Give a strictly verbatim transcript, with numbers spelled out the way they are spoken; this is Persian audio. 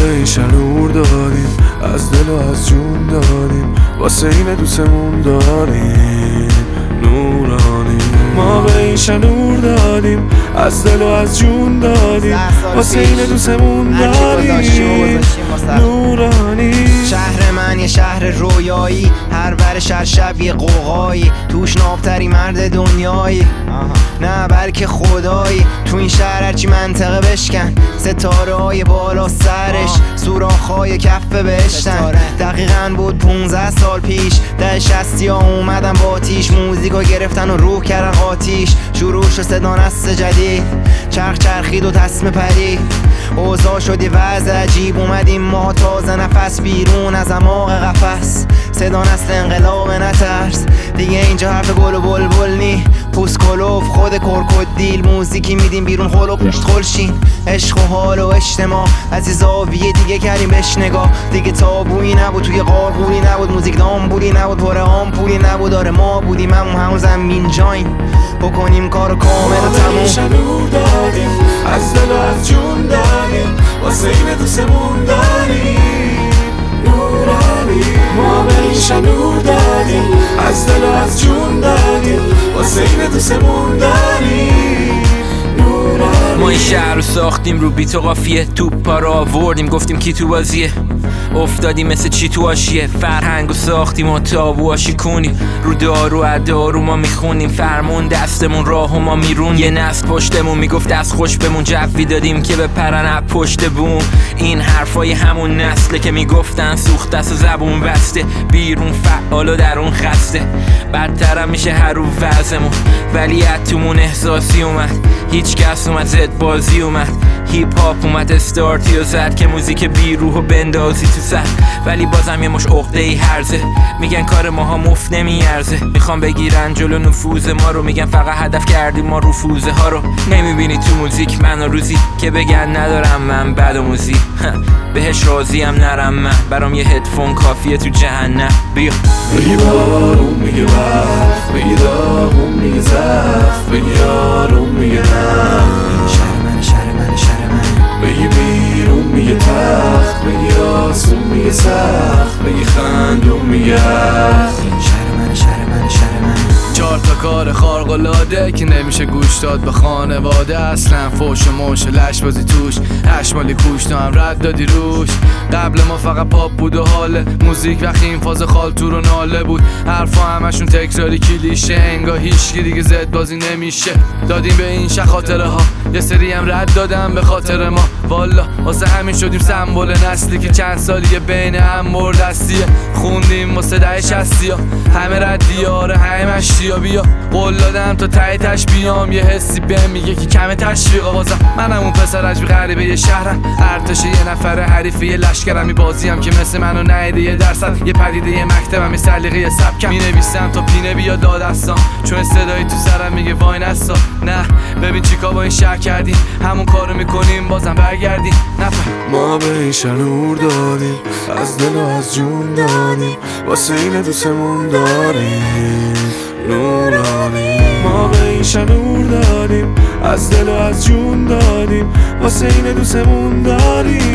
به این شنور دادیم، از دل و از جون دادیم، واسه این دوستمون داریم نورانی. ما به این شنور دادیم، از دل و از جون دادیم، واسه این دوستمون داریم نورانی. شهر من یه شهر رویایی، هر ور شهر شب یه قوقایی، توش نابتری مرد دنیایی نه بلکه خدایی. تو این شهر هرچی منطقه بشکن، ستاره های بالا سرش سوراخ های کف بهشتن. دقیقاً بود پونزده سال پیش، ده شستی ها اومدن با آتیش، موزیکو گرفتن و روح کردن آتیش. شروع شد صدا نسل جدید، چرخ چرخید و تصمه پرید، اوضاع شد یه وضع عجیب. اومدیم ما تازه نفس بیرون از اعماق قفس، صدا نسل انقلاب نترس دیگه. اینجا حرف گل و بلبل نی، پوست کلوف خود کرکودیل، موزیکی میدیم بیرون خل و پوشت خلشین. عشق و حال و اجتماع از یه زاویه دیگه کردیم بهش نگاه. دیگه تابویی نبود، توی قارقوری نبود، موزیک دامبولی نبود، پر آمپولی نبود. آره ما بودیم همون همون زمین جاین، بکنیم کارو کامل و تموم. شنور دادیم، از دل و از جون دادیم، واسه این دوستمون داریم نورانی. ما به این شنور دادیم، از دل و از جون دادیم، واسه این دوستمون داریم نورانی. ما این شهر رو ساختیم رو بیت و قافیه، توپا رو آوردیم گفتیم کی تو بازیه، افتادیم مثل چی تو آشیه. فرهنگ رو ساختیم و تابوها شکونیم، رو دارو ادارو ما میخونیم، فرمون دستمون راهو ما میرون. یه نسل پشتمون میگفت دست خوش بمون، جوی دادیم که بپرن از پشت بوم. این حرفای همون نسله که میگفتن سوخت دست و زبون بسته، بیرون فعال و درون خسته. بدترم میشه هر رو وضعمون، ولی اتمون احساسی اومد، هیچ کس اومد زد بازی اومد. هیپ هاپ اومد استارتی و زد که موزیک بیروح و بندازی تو سر، ولی بازم یه مش عقده ای هرزه. میگن کار ماها مفت نمیارزه، میخوام بگیرن جلو نفوذ ما رو، میگن فقط هدف کردیم ما رفوزه ها رو. نمیبینی تو موزیک من و روزی که بگن ندارم من بد و موزی بهش راضیم نرم من، برام یه هدفون کافیه تو جهنم. بیا بگی بارون میگه وقت، بگی داغون میگه زفت، بگی آروم میگه نه، شهر من شهر من شهر من. بگی بیرون میگه تخت، بگی آسون میگه سخت، بگی خندون میگه شهر من شهر من شهر من. چهار تا کار خارق‌العاده که نمیشه گوش داد به خانواده، اصلا فوش و موش و لش بازی توش، هشمالی کوش تو هم رد دادی روش. قبل ما فقط پاپ بود و حاله موزیک، وقتی این فاز خالتور و ناله بود، حرفا همشون تکراری کلیشه، انگار هیچکی دیگه زد بازی نمیشه. دادیم به این شه خاطره ها، یه سری هم رد دادم به خاطر ما، والا واسه همین شدیم سمبل نسلی که چند سالیه بین هم مردستیه. خوندیم واسه ده شستی ها، همه ردی آره همه مشتی ها. بیا قول دادم تا ته تش بیام، یه حسی بهم میگه که کم تشویقا بازم. منم اون پسر عجب غریبه یه شهرم، ارتش یه نفر حریفه یه لشکرم، می بازیم که مثل منو نهیده یه درصد، یه پدیده یه مکتبم یه سلیقه یه سبکم. می نویسم تا پینه بیا دادستان، چون صدایی تو سرم میگه وای نستا. نه ببین چیکار با این شهر کردیم، همون کارو میکنیم بازم برگردیم نفر. ما به این شنور دادیم، از دل و از جون دادیم، واسه این دوستمون داریم نورانی. ما به این شنور دادیم، از دل و از جون دادیم، واسه این دوستمون داریم